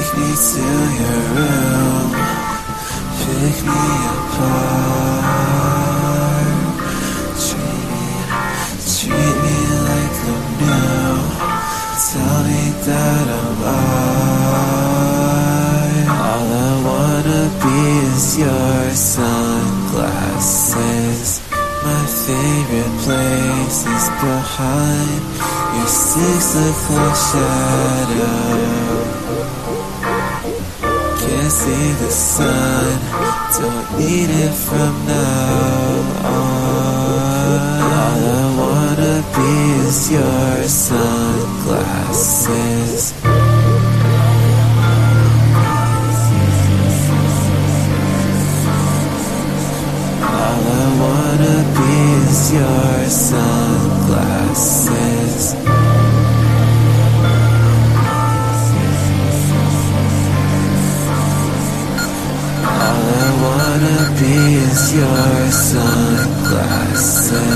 Take me to your room, pick me apart. Treat me like I'm new. Tell me that I'm all I wanna be is your sunglasses. My favorite place is behind your 6 o'clock shadow. Can't see the sun, don't need it from now on. All I wanna be is your sunglasses. All I wanna be is your sunglasses. All I wanna be is your sunglasses.